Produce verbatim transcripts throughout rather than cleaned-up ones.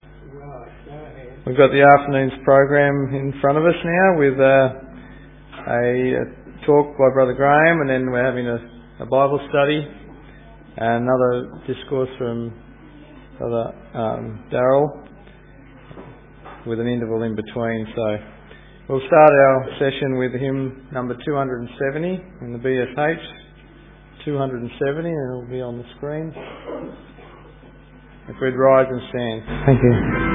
We've got the afternoon's program in front of us now with uh, a, a talk by Brother Graham, and then we're having a, a Bible study and another discourse from Brother um, Darryl with an interval in between. So we'll start our session with hymn number two hundred seventy in the B S H, two hundred seventy, and it'll be on the screen. If we'd rise and stand. Thank you.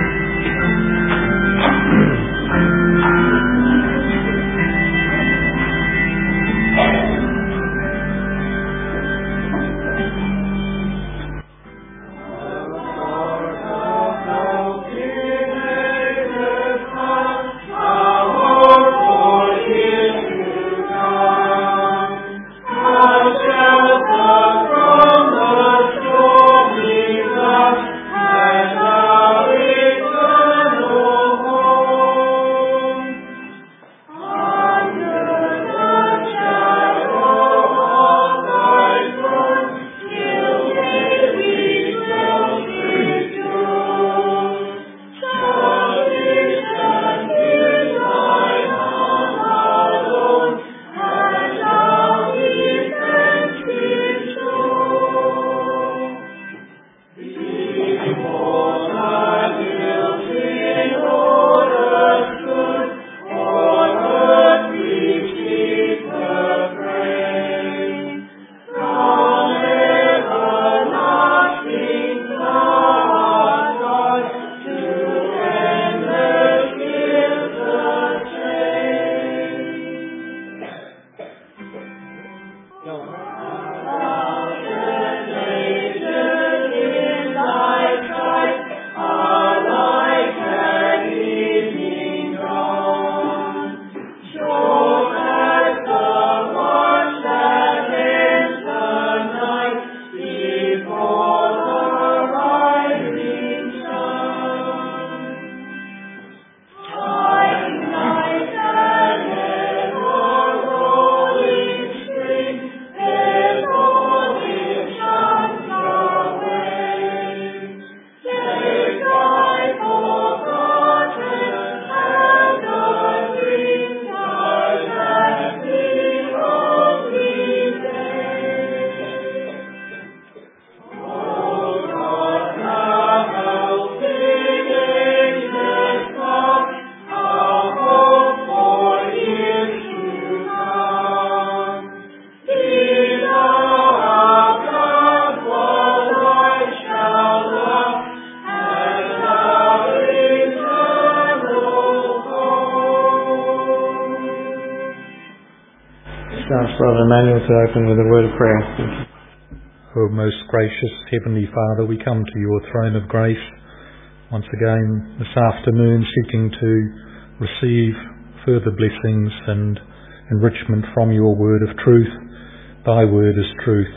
Brother Emmanuel to open with a word of prayer. Thank you. Oh, most gracious Heavenly Father, we come to your throne of grace once again this afternoon, seeking to receive further blessings and enrichment from your word of truth. Thy word is truth.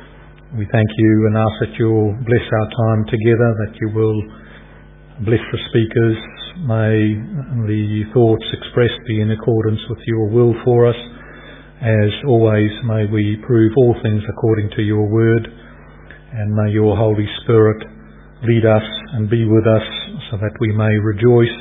We thank you and ask that you'll bless our time together, that you will bless the speakers. May the thoughts expressed be in accordance with your will for us. As always, may we prove all things according to your word, and may your Holy Spirit lead us and be with us so that we may rejoice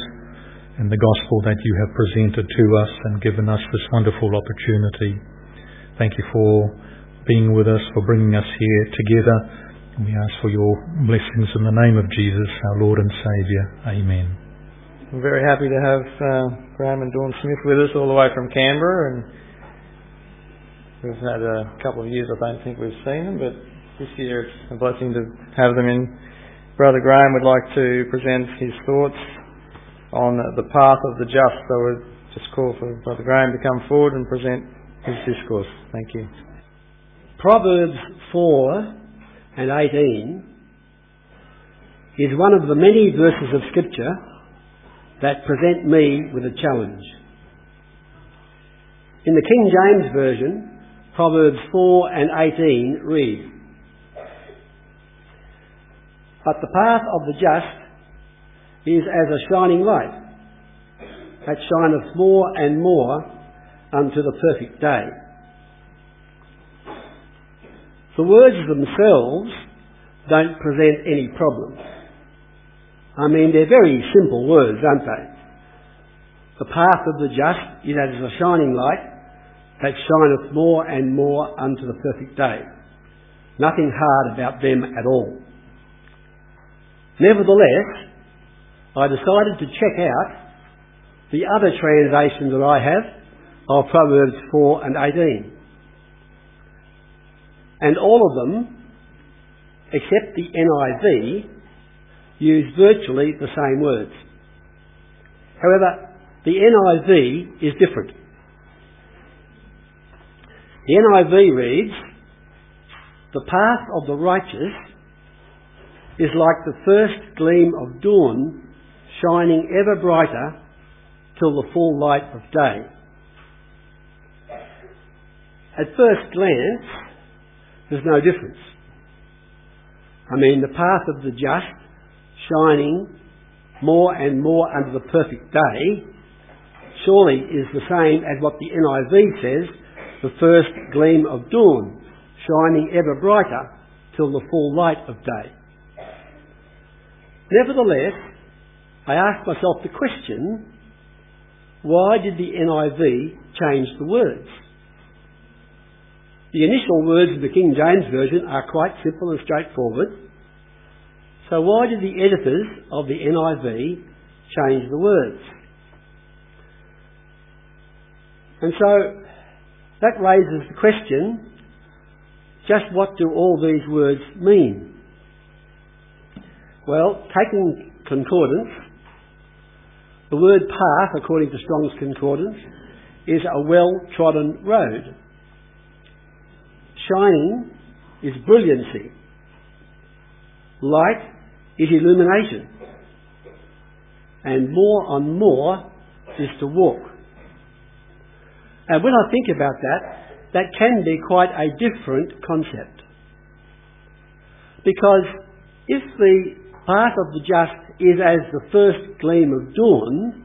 in the gospel that you have presented to us and given us this wonderful opportunity. Thank you for being with us, for bringing us here together, and we ask for your blessings in the name of Jesus, our Lord and Saviour. Amen. I'm very happy to have uh, Graham and Dawn Smith with us all the way from Canberra, and we've had a couple of years, I don't think we've seen them, but this year it's a blessing to have them in. Brother Graham would like to present his thoughts on the path of the just, so we'll just call for Brother Graham to come forward and present his discourse. Thank you. Proverbs four and eighteen is one of the many verses of Scripture that present me with a challenge. In the King James Version, Proverbs four and eighteen read, "But the path of the just is as a shining light, that shineth more and more unto the perfect day." The words themselves don't present any problem. I mean, they're very simple words, aren't they? The path of the just is as a shining light that shineth more and more unto the perfect day. Nothing hard about them at all. Nevertheless, I decided to check out the other translations that I have of Proverbs four and eighteen. And all of them, except the N I V, use virtually the same words. However, the N I V is different. The N I V reads, "The path of the righteous is like the first gleam of dawn, shining ever brighter till the full light of day." At first glance, there's no difference. I mean, the path of the just, shining more and more under the perfect day, surely is the same as what the N I V says, the first gleam of dawn, shining ever brighter till the full light of day. Nevertheless, I asked myself the question, why did the N I V change the words? The initial words of the King James Version are quite simple and straightforward. So why did the editors of the N I V change the words? And so that raises the question, just what do all these words mean? Well, taking concordance, the word path, according to Strong's Concordance, is a well-trodden road. Shining is brilliancy. Light is illumination. And more on more is to walk. And when I think about that, that can be quite a different concept. Because if the path of the just is as the first gleam of dawn,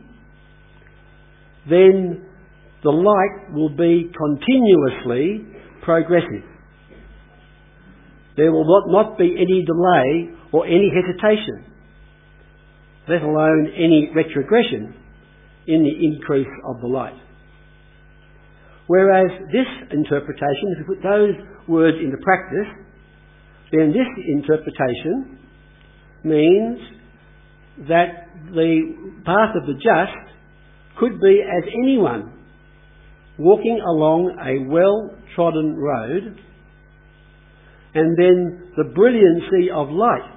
then the light will be continuously progressive. There will not, not be any delay or any hesitation, let alone any retrogression in the increase of the light. Whereas this interpretation, if we put those words into practice, then this interpretation means that the path of the just could be as anyone walking along a well-trodden road, and then the brilliancy of light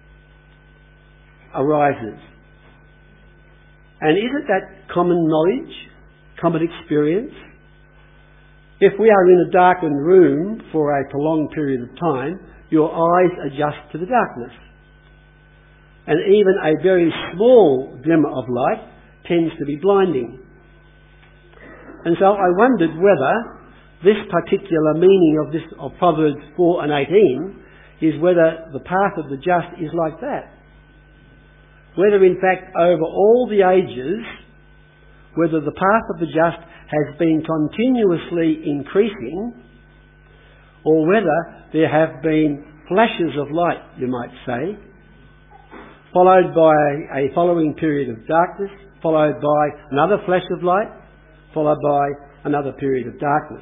arises. And isn't that common knowledge, common experience? If we are in a darkened room for a prolonged period of time, your eyes adjust to the darkness. And even a very small glimmer of light tends to be blinding. And so I wondered whether this particular meaning of this of Proverbs four and eighteen is whether the path of the just is like that. Whether in fact over all the ages, whether the path of the just has been continuously increasing, or whether there have been flashes of light, you might say, followed by a following period of darkness, followed by another flash of light, followed by another period of darkness.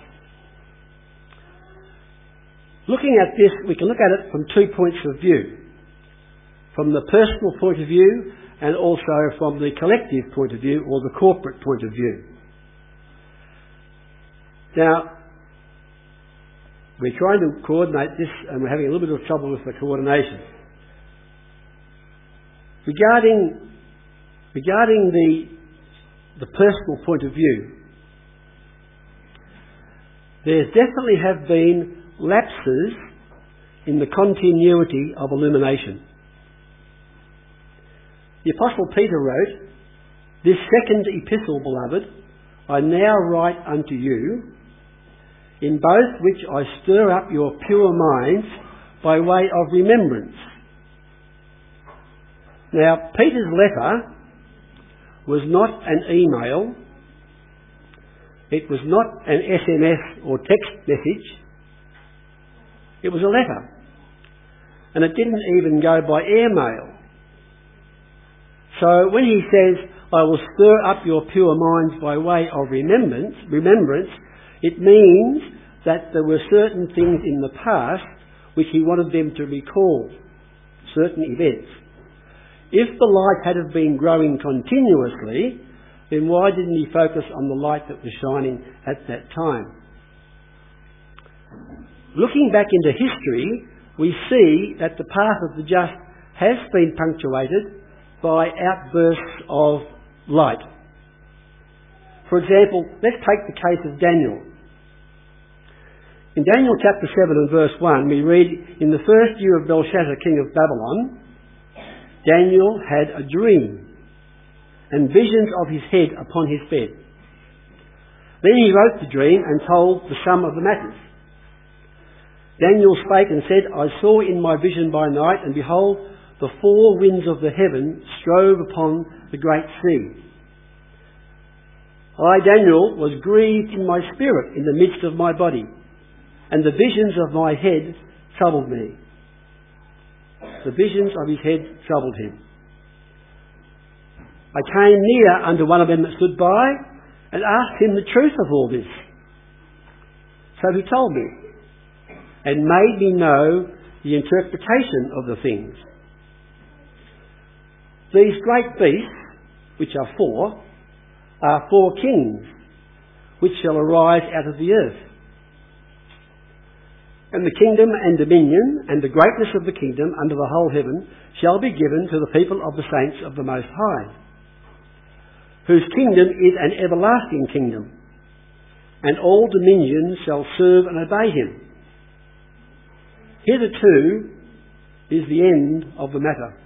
Looking at this, we can look at it from two points of view. From the personal point of view, and also from the collective point of view, or the corporate point of view. Now, we're trying to coordinate this, and we're having a little bit of trouble with the coordination. Regarding, regarding the, the personal point of view, there definitely have been lapses in the continuity of illumination. The Apostle Peter wrote, "This second epistle, beloved, I now write unto you, in both which I stir up your pure minds by way of remembrance." Now, Peter's letter was not an email, it was not an S M S or text message, it was a letter. And it didn't even go by airmail. So when he says, I will stir up your pure minds by way of remembrance, remembrance, it means that there were certain things in the past which he wanted them to recall, certain events. If the light had have been growing continuously, then why didn't he focus on the light that was shining at that time? Looking back into history, we see that the path of the just has been punctuated by outbursts of light. For example, let's take the case of Daniel. In Daniel chapter seven and verse one, we read, in the first year of Belshazzar, king of Babylon, Daniel had a dream and visions of his head upon his bed. Then he wrote the dream and told the sum of the matters. Daniel spake and said, I saw in my vision by night, and behold, the four winds of the heaven strove upon the great sea. I, Daniel, was grieved in my spirit in the midst of my body, and the visions of my head troubled me. The visions of his head troubled him. I came near unto one of them that stood by, and asked him the truth of all this. So he told me, and made me know the interpretation of the things. These great beasts, which are four, are four kings, which shall arise out of the earth. And the kingdom and dominion and the greatness of the kingdom under the whole heaven shall be given to the people of the saints of the Most High, whose kingdom is an everlasting kingdom, and all dominions shall serve and obey him. Hitherto is the end of the matter.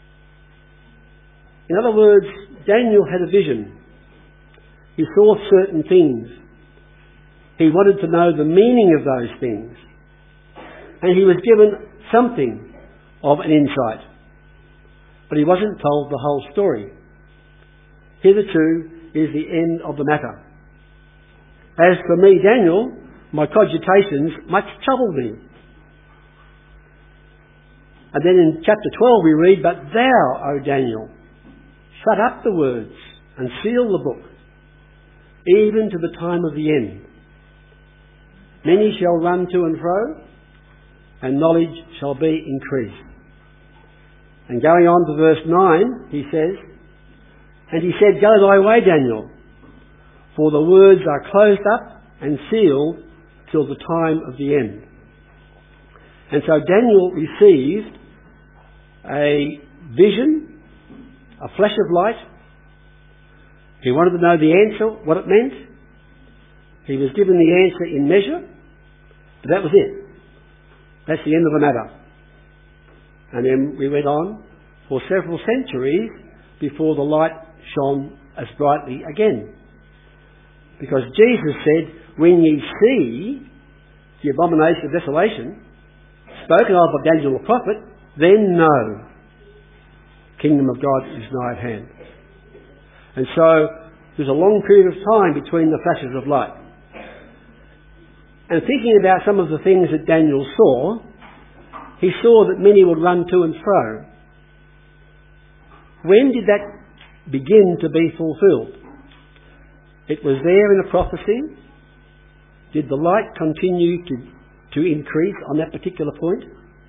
In other words, Daniel had a vision. He saw certain things. He wanted to know the meaning of those things. And he was given something of an insight. But he wasn't told the whole story. Hitherto is the end of the matter. As for me, Daniel, my cogitations much troubled me. And then in chapter twelve we read, But thou, O Daniel, shut up the words and seal the book, even to the time of the end. Many shall run to and fro, and knowledge shall be increased. And going on to verse nine, he says, And he said, Go thy way, Daniel, for the words are closed up and sealed till the time of the end. And so Daniel received a vision, a flash of light. He wanted to know the answer, what it meant. He was given the answer in measure, but that was it. That's the end of the matter. And then we went on for several centuries before the light shone as brightly again. Because Jesus said, When ye see the abomination of desolation, spoken of by Daniel the prophet, then know kingdom of God is nigh at hand. And so there's a long period of time between the flashes of light. And thinking about some of the things that Daniel saw, he saw that many would run to and fro. When did that begin to be fulfilled? It was there in a prophecy. Did the light continue to, to increase on that particular point?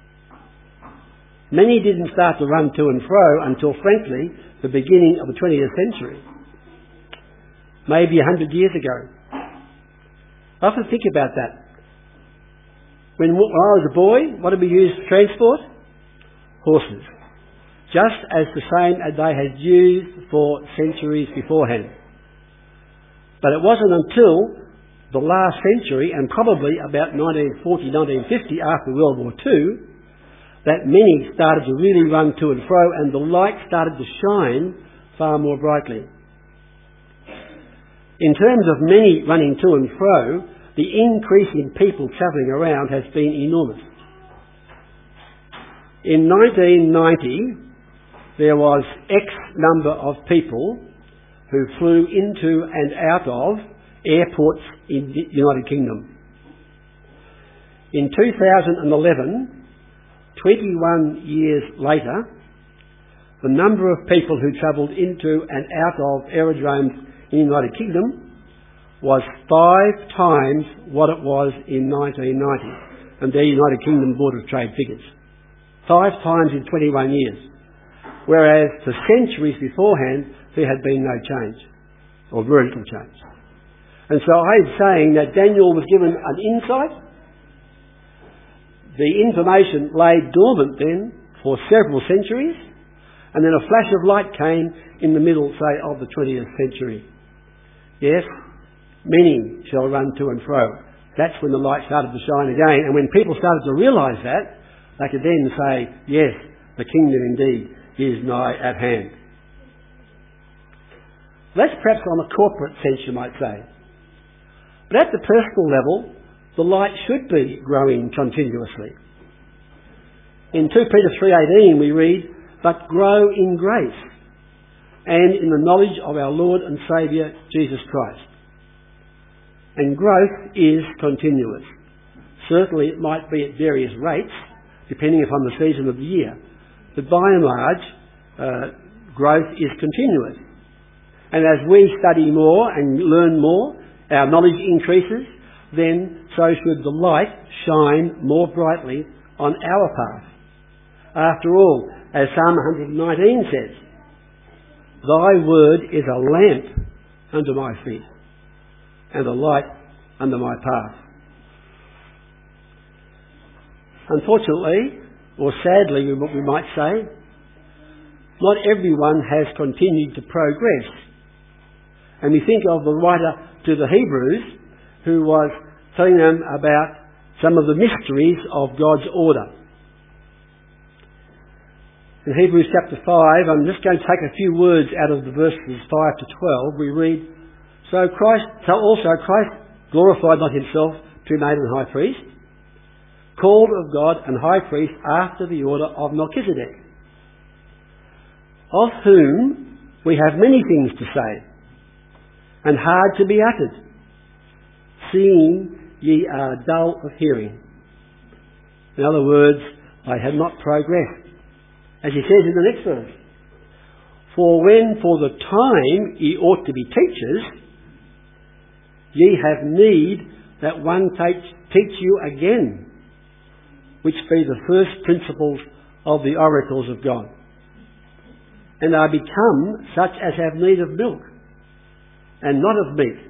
Many didn't start to run to and fro until, frankly, the beginning of the twentieth century. Maybe a hundred years ago. I often think about that. When, when I was a boy, what did we use for transport? Horses. Just as the same as they had used for centuries beforehand. But it wasn't until the last century, and probably about nineteen forty, nineteen fifty, after World War Two, that many started to really run to and fro, and the light started to shine far more brightly. In terms of many running to and fro, the increase in people travelling around has been enormous. In nineteen ninety, there was X number of people who flew into and out of airports in the United Kingdom. In two thousand eleven, twenty-one years later, the number of people who travelled into and out of aerodromes in the United Kingdom was five times what it was in nineteen ninety, and their United Kingdom Board of Trade figures. Five times in twenty-one years. Whereas for centuries beforehand, there had been no change, or very little change. And so I'm saying that Daniel was given an insight. The information lay dormant then for several centuries, and then a flash of light came in the middle, say, of the twentieth century. Yes, many shall run to and fro. That's when the light started to shine again, and when people started to realise that, they could then say, yes, the kingdom indeed is nigh at hand. That's perhaps on a corporate sense, you might say. But at the personal level, the light should be growing continuously. In two Peter three eighteen we read, "But grow in grace and in the knowledge of our Lord and Saviour Jesus Christ." And growth is continuous. Certainly it might be at various rates, depending upon the season of the year. But by and large, uh, growth is continuous. And as we study more and learn more, our knowledge increases, then so should the light shine more brightly on our path. After all, as Psalm one nineteen says, "Thy word is a lamp unto my feet, and a light under my path." Unfortunately, or sadly we might say, not everyone has continued to progress. And we think of the writer to the Hebrews who was telling them about some of the mysteries of God's order. In Hebrews chapter five, I'm just going to take a few words out of the verses five to twelve. We read, So Christ, so also Christ glorified not himself to be made an high priest, called of God and high priest after the order of Melchizedek, of whom we have many things to say, and hard to be uttered, seeing ye are dull of hearing. In other words, they have not progressed. As he says in the next verse, For when for the time ye ought to be teachers, ye have need that one teach, teach you again, which be the first principles of the oracles of God, and are become such as have need of milk, and not of meat,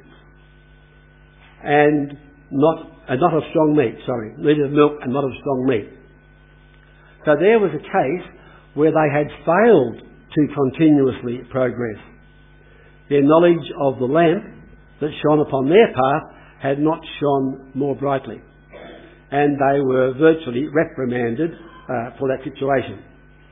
and not uh, not of strong meat, sorry, need of milk and not of strong meat. So there was a case where they had failed to continuously progress. Their knowledge of the lamp that shone upon their path had not shone more brightly, and they were virtually reprimanded uh, for that situation.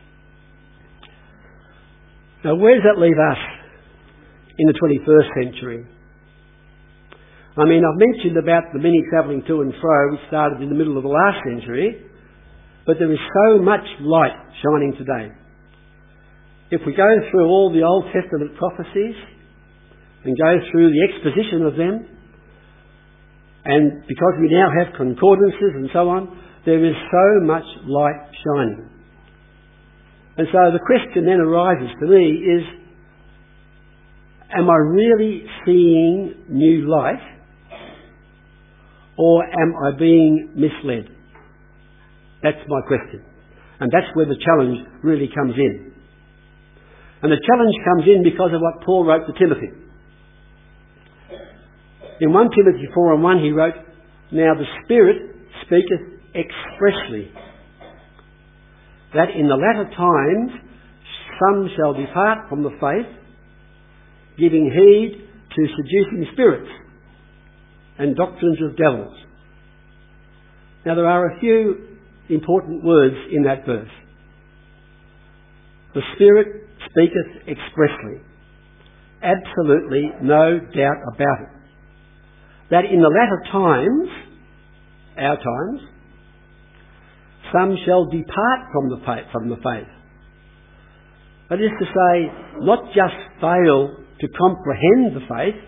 Now, where does that leave us in the twenty-first century? I mean, I've mentioned about the many travelling to and fro, which started in the middle of the last century, but there is so much light shining today. If we go through all the Old Testament prophecies and go through the exposition of them, and because we now have concordances and so on, there is so much light shining. And so the question then arises to me is, am I really seeing new light, or am I being misled? That's my question. And that's where the challenge really comes in. And the challenge comes in because of what Paul wrote to Timothy. In First Timothy four and one he wrote, Now the Spirit speaketh expressly, that in the latter times some shall depart from the faith, giving heed to seducing spirits and doctrines of devils. Now there are a few important words in that verse. The Spirit speaketh expressly. Absolutely no doubt about it. That in the latter times, our times, some shall depart from the faith. From the faith. That is to say, not just fail to comprehend the faith,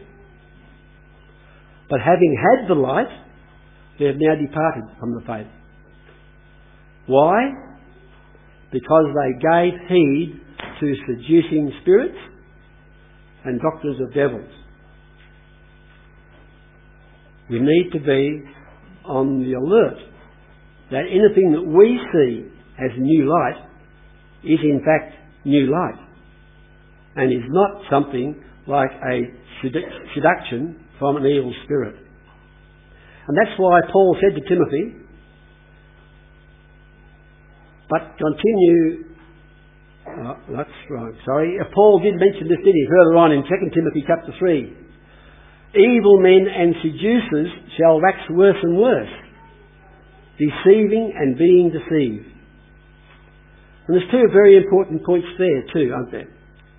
but having had the light, they have now departed from the faith. Why? Because they gave heed to seducing spirits and doctrines of devils. We need to be on the alert that anything that we see as new light is in fact new light and is not something like a sedu- seduction from an evil spirit. And that's why Paul said to Timothy, but continue, oh, that's wrong, sorry, Paul did mention this, didn't he, further on in Second Timothy chapter three. Evil men and seducers shall wax worse and worse, deceiving and being deceived. And there's two very important points there too, aren't there?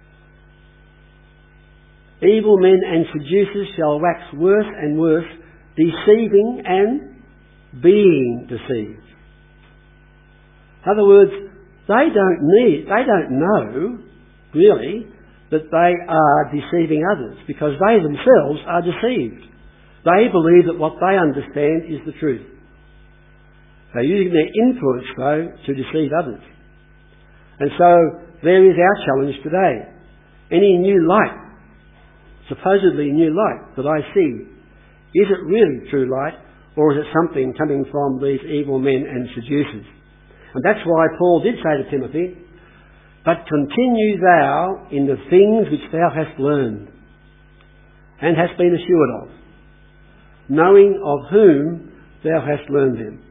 Evil men and seducers shall wax worse and worse, deceiving and being deceived. In other words, they don't need, they don't know, really, that they are deceiving others, because they themselves are deceived. They believe that what they understand is the truth. They're using their influence, though, to deceive others. And so, there is our challenge today. Any new light, supposedly new light, that I see, is it really true light, or is it something coming from these evil men and seducers? And that's why Paul did say to Timothy, but continue thou in the things which thou hast learned, and hast been assured of, knowing of whom thou hast learned them.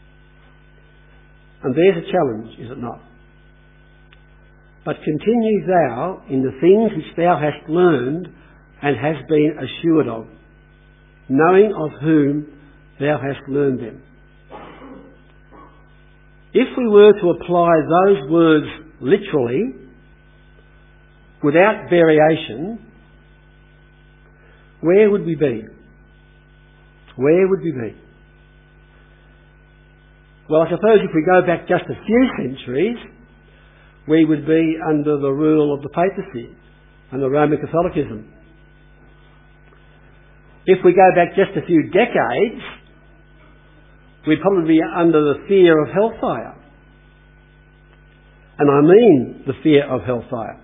And there's a challenge, is it not? But continue thou in the things which thou hast learned, and hast been assured of, knowing of whom thou hast learned them. If we were to apply those words literally, without variation, where would we be? Where would we be? Well, I suppose if we go back just a few centuries, we would be under the rule of the papacy and the Roman Catholicism. If we go back just a few decades, we'd probably be under the fear of hellfire. And I mean the fear of hellfire.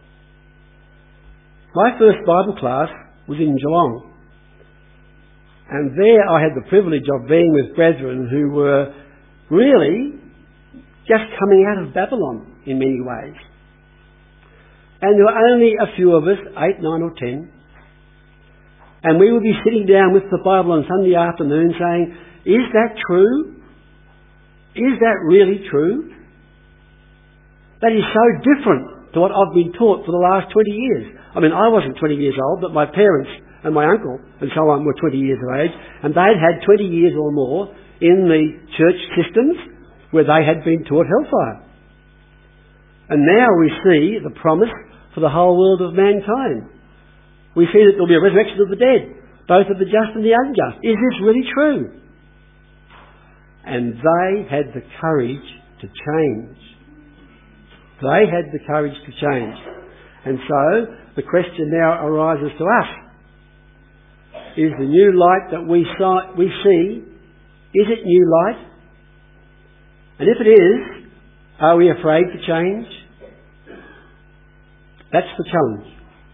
My first Bible class was in Geelong. And there I had the privilege of being with brethren who were really just coming out of Babylon in many ways. And there were only a few of us, eight, nine or ten. And we would be sitting down with the Bible on Sunday afternoon saying, is that true? Is that really true? That is so different to what I've been taught for the last twenty years. I mean, I wasn't twenty years old, but my parents and my uncle and so on were twenty years of age, and they'd had twenty years or more in the church systems where they had been taught hellfire. And now we see the promise for the whole world of mankind. We see that there will be a resurrection of the dead, both of the just and the unjust. Is this really true? And they had the courage to change. They had the courage to change. And so, the question now arises to us. Is the new light that we saw, we see, is it new light? And if it is, are we afraid to change? That's the challenge.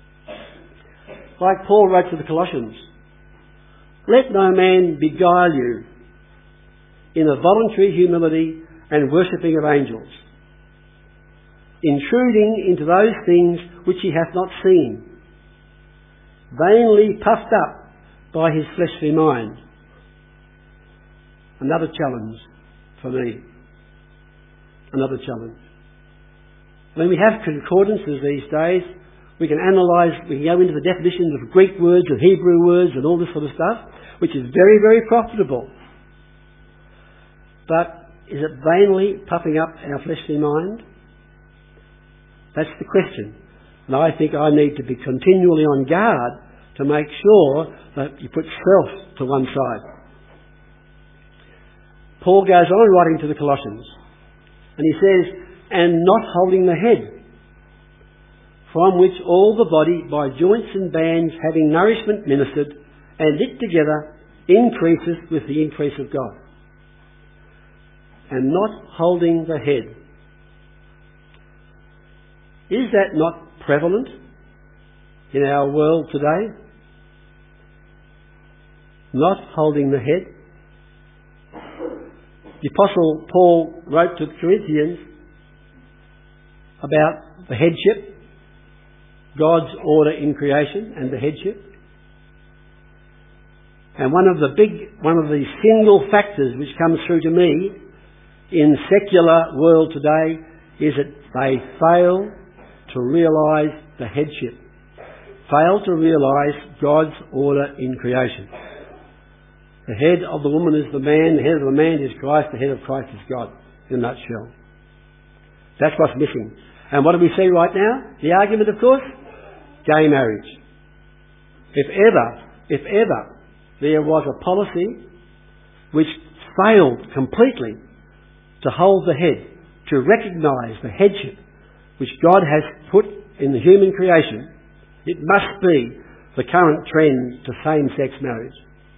Like Paul wrote to the Colossians, let no man beguile you in a voluntary humility and worshipping of angels, intruding into those things which he hath not seen, vainly puffed up by his fleshly mind. Another challenge for me. Another challenge. When we have concordances these days, we can analyse, we can go into the definitions of Greek words and Hebrew words and all this sort of stuff, which is very, very profitable. But is it vainly puffing up our fleshly mind? That's the question. And I think I need to be continually on guard to make sure that you put self to one side. Paul goes on writing to the Colossians, and he says, and not holding the head, from which all the body, by joints and bands, having nourishment ministered, and knit together, increases with the increase of God. And not holding the head. Is that not prevalent in our world today? Not holding the head. The Apostle Paul wrote to the Corinthians about the headship, God's order in creation and the headship. And one of the big, one of the single factors which comes through to me in secular world today is that they fail to realise the headship. Fail to realise God's order in creation. The head of the woman is the man, the head of the man is Christ, the head of Christ is God, in a nutshell. That's what's missing. And what do we see right now? The argument, of course, gay marriage. If ever, if ever there was a policy which failed completely to hold the head, to recognise the headship which God has put in the human creation, it must be the current trend to same-sex marriage.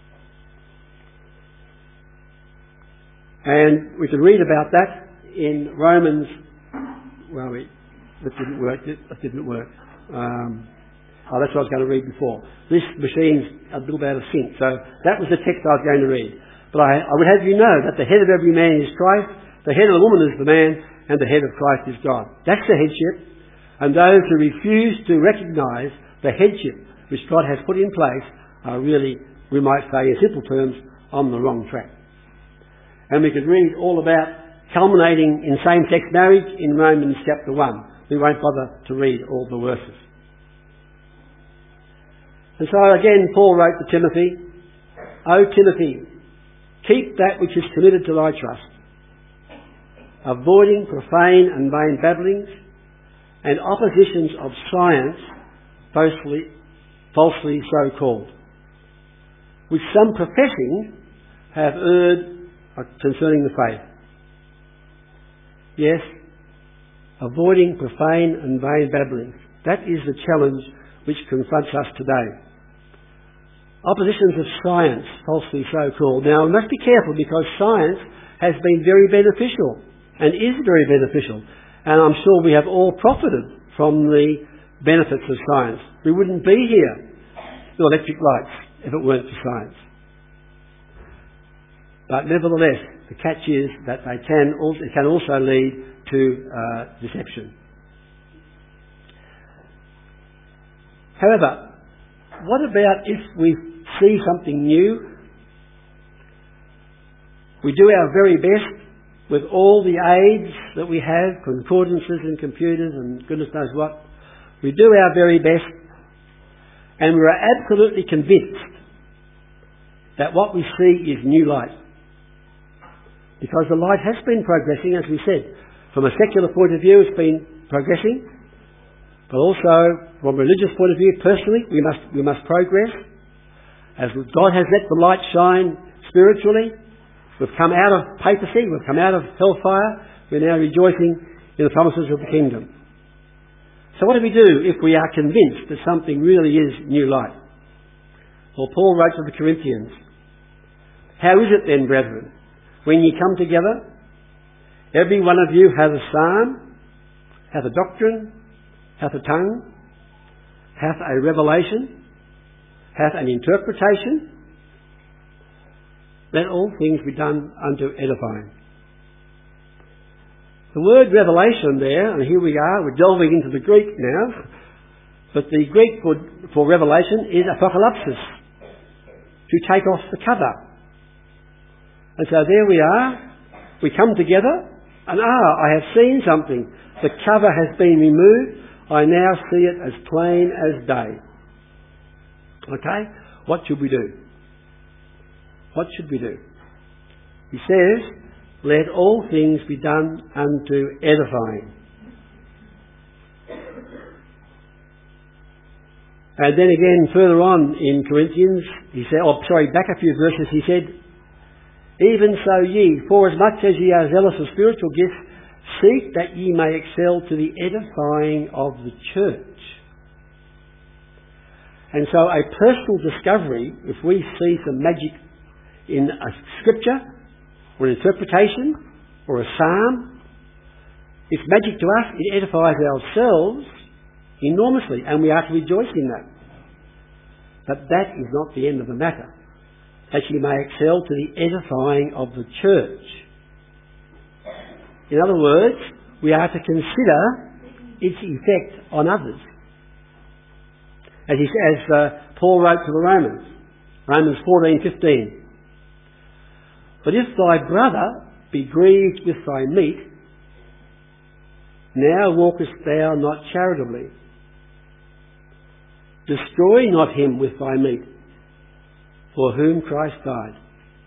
And we can read about that in Romans. Well, we, that didn't work. That didn't work. Um, oh, that's what I was going to read before. This machine's a little out of sync. So that was the text I was going to read. But I, I would have you know that the head of every man is Christ, the head of the woman is the man, and the head of Christ is God. That's the headship. And those who refuse to recognise the headship which God has put in place are really, we might say in simple terms, on the wrong track. And we could read all about culminating in same-sex marriage in Romans chapter one. We won't bother to read all the verses. And so again, Paul wrote to Timothy, O Timothy, keep that which is committed to thy trust, avoiding profane and vain babblings and oppositions of science, falsely, falsely so called, which some professing have erred concerning the faith. Yes, avoiding profane and vain babblings. That is the challenge which confronts us today. Oppositions of science, falsely so called. Now, we must be careful because science has been very beneficial and is very beneficial. And I'm sure we have all profited from the benefits of science. We wouldn't be here with electric lights if it weren't for science. But nevertheless, the catch is that they can also, it can also lead to uh, deception. However, what about if we see something new? We do our very best with all the aids that we have, concordances and computers and goodness knows what. We do our very best and we're absolutely convinced that what we see is new light. Because the light has been progressing, as we said. From a secular point of view, it's been progressing. But also, from a religious point of view, personally, we must, we must progress. As God has let the light shine spiritually, we've come out of papacy, we've come out of hellfire, we're now rejoicing in the promises of the kingdom. So what do we do if we are convinced that something really is new light? Well, Paul wrote to the Corinthians, how is it then, brethren? When ye come together, every one of you hath a psalm, hath a doctrine, hath a tongue, hath a revelation, hath an interpretation. Let all things be done unto edifying. The word revelation there, and here we are, we're delving into the Greek now, but the Greek for, for revelation is apocalypsis, to take off the cover. And so there we are, we come together, and ah, I have seen something. The cover has been removed, I now see it as plain as day. Okay? What should we do? What should we do? He says, let all things be done unto edifying. And then again, further on in Corinthians, he said, oh, sorry, back a few verses, he said, even so ye, for as much as ye are zealous of spiritual gifts, seek that ye may excel to the edifying of the church. And so a personal discovery, if we see some magic in a scripture, or an interpretation, or a psalm, It's magic to us. It edifies ourselves enormously, and we are to rejoice in that. But that is not the end of the matter, that you may excel to the edifying of the church. In other words, we are to consider its effect on others. As, he, as uh, Paul wrote to the Romans, Romans fourteen fifteen. But if thy brother be grieved with thy meat, now walkest thou not charitably. Destroy not him with thy meat, for whom Christ died.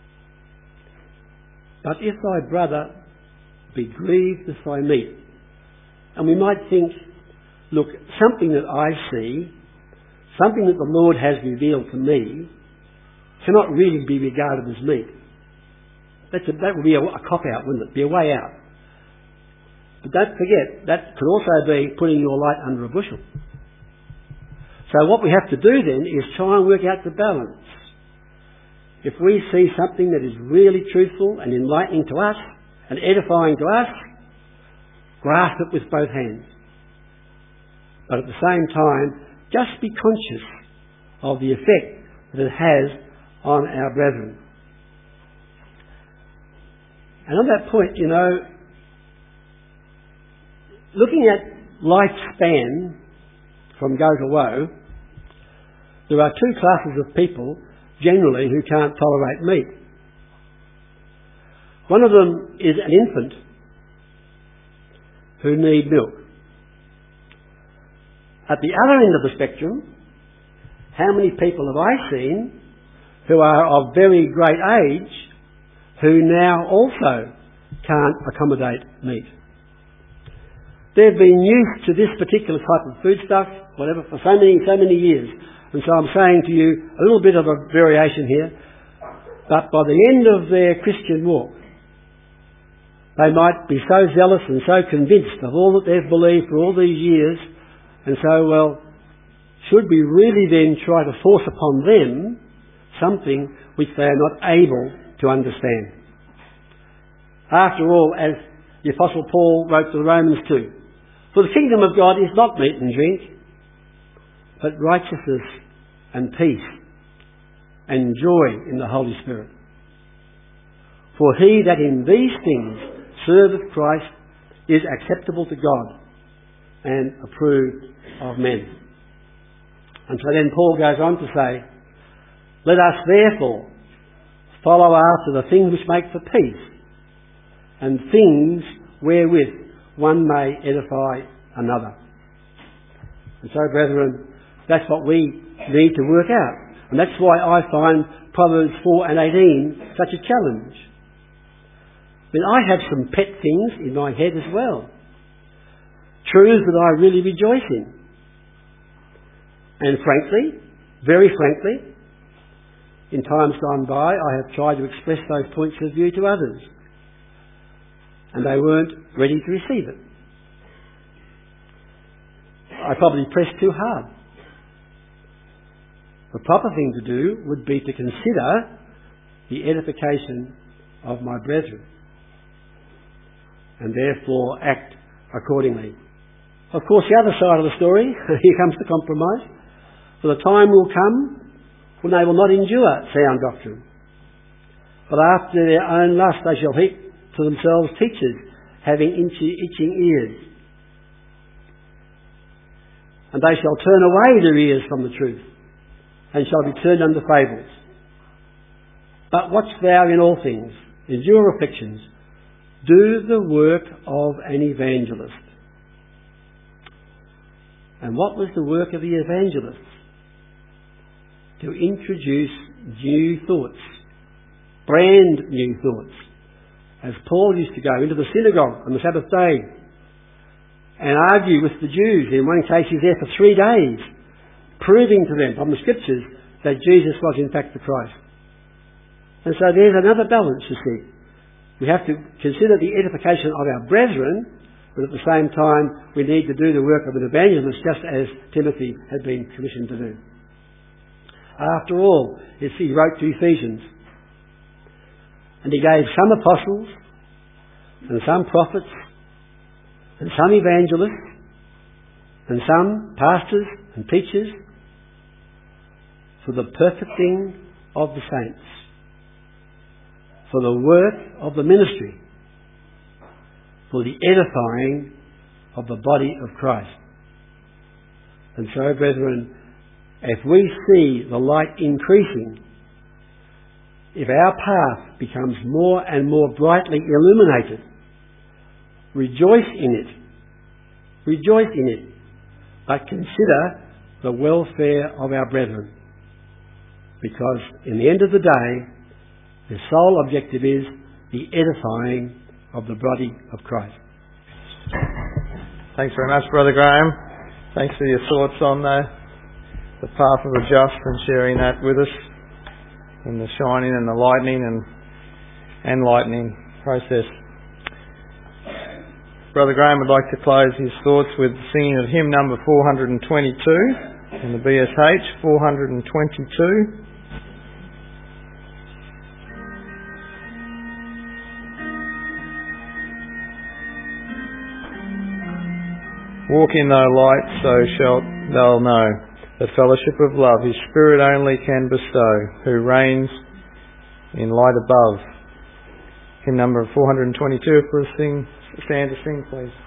But if thy brother be grieved with thy meat, and we might think, look, something that I see, something that the Lord has revealed to me, cannot really be regarded as meat. That's a, that would be a, a cop-out, wouldn't it? Be a way out. But don't forget, that could also be putting your light under a bushel. So what we have to do then is try and work out the balance. If we see something that is really truthful and enlightening to us and edifying to us, grasp it with both hands. But at the same time, just be conscious of the effect that it has on our brethren. And on that point, you know, looking at lifespan from go to woe, there are two classes of people generally who can't tolerate meat. One of them is an infant who need milk. At the other end of the spectrum, how many people have I seen who are of very great age who now also can't accommodate meat? They've been used to this particular type of foodstuff, whatever, for so many, so many years. And so I'm saying to you a little bit of a variation here, but by the end of their Christian walk, they might be so zealous and so convinced of all that they've believed for all these years, and so, well, should we really then try to force upon them something which they are not able to understand? After all, as the Apostle Paul wrote to the Romans too, for the kingdom of God is not meat and drink, but righteousness and peace and joy in the Holy Spirit. For he that in these things serveth Christ is acceptable to God and approved of men. And so then Paul goes on to say, let us therefore follow after the things which make for peace, and things wherewith one may edify another. And so, brethren, that's what we need to work out. And that's why I find Proverbs four and eighteen such a challenge. I mean, I have some pet things in my head as well. Truths that I really rejoice in. And frankly, very frankly, in times gone by, I have tried to express those points of view to others. And they weren't ready to receive it. I probably pressed too hard. The proper thing to do would be to consider the edification of my brethren, and therefore act accordingly. Of course, the other side of the story, here comes the compromise. For the time will come when they will not endure sound doctrine, but after their own lust they shall heap to themselves teachers, having itching ears. And they shall turn away their ears from the truth, and shall be turned unto fables. But watch thou in all things, endure afflictions, do the work of an evangelist. And what was the work of the evangelist? To introduce new thoughts, brand new thoughts. As Paul used to go into the synagogue on the Sabbath day and argue with the Jews. In one case he's there for three days, proving to them from the Scriptures that Jesus was in fact the Christ. And so there's another balance, you see. We have to consider the edification of our brethren, but at the same time we need to do the work of an evangelist, just as Timothy had been commissioned to do. After all, as he wrote to Ephesians, and he gave some apostles and some prophets and some evangelists, and some pastors and teachers, for the perfecting of the saints, for the work of the ministry, for the edifying of the body of Christ. And so, brethren, if we see the light increasing, if our path becomes more and more brightly illuminated, rejoice in it. Rejoice in it. But consider the welfare of our brethren. Because in the end of the day, the sole objective is the edifying of the body of Christ. Thanks very much, Brother Graham. Thanks for your thoughts on the, the path of the just and sharing that with us, and the shining and the lightening and enlightening process. Brother Graham would like to close his thoughts with singing of hymn number four hundred twenty-two in the B S H, four hundred twenty-two. Walk in thy light, so shalt thou know the fellowship of love his Spirit only can bestow, who reigns in light above. Hymn number four hundred twenty-two, for us sing, stand to sing, please.